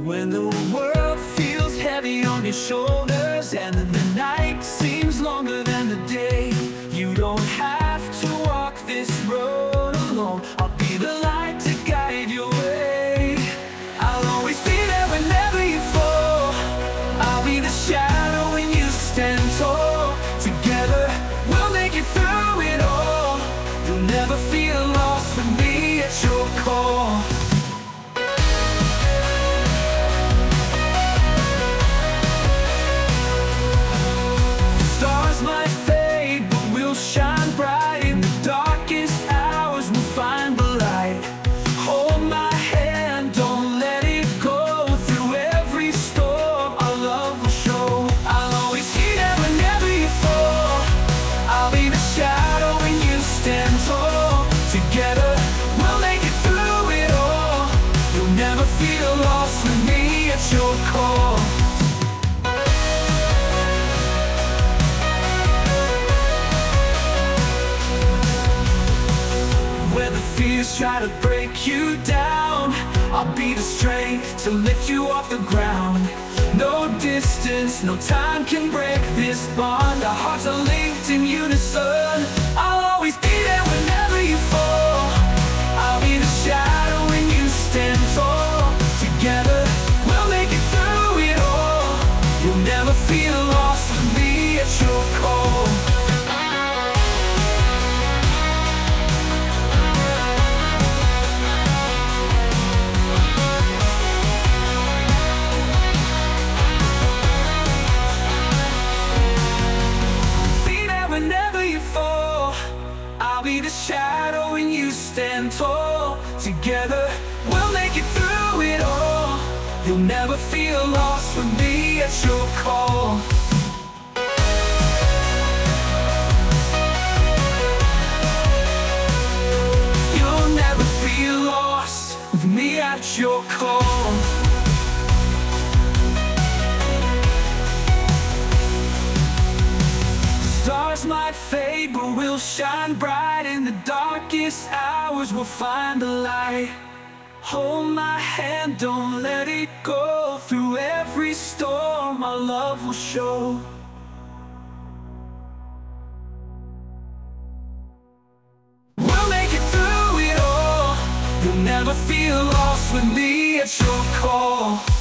When the world feels heavy on your shoulders and the night seems longer than the day, you don't have to walk this road alone. I'll be the light to guide your way. I'll always be there whenever you fall. I'll be the shadow when you stand tall. Together we'll make it through it all. You'll never feel lost with me at your call. Stars might fade, but we'll shine bright. In the darkest hours we'll find the light. Hold my hand, don't let it go. Through every storm our love will show. I'll always be there whenever you fall. I'll be the shadow when you stand tall. Together we'll make it through it all. You'll never feel lost with me at your call. Where the fears try to break you down, I'll be the strength to lift you off the ground. No distance, no time can break this bond. Our hearts are linked in unison. I'll always be there whenever you fall. I'll be the shadow when you stand tall. Together we'll make it through it all. You'll never feel lost with me at your call. Whenever you fall, I'll be the shadow when you stand tall. Together we'll make it through it all. You'll never feel lost with me at your call. You'll never feel lost with me at your call. Stars might fade, but we'll shine bright. In the darkest hours we'll find the light. Hold my hand, don't let it go. Through every storm our love will show. We'll make it through it all. You'll never feel lost with me at your call.